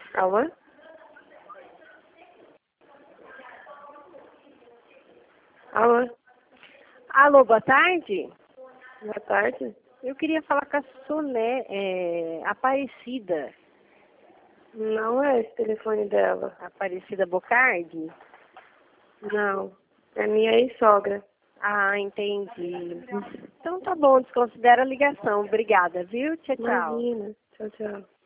Alô? Alô? Alô, boa tarde. Boa tarde. Eu queria falar com a Aparecida. Não é esse telefone dela. Aparecida Bocardi? Não. É minha ex-sogra. Ah, entendi. Então tá bom, desconsidera a ligação. Obrigada, viu? Tchau, tchau. Imagina. Tchau, tchau.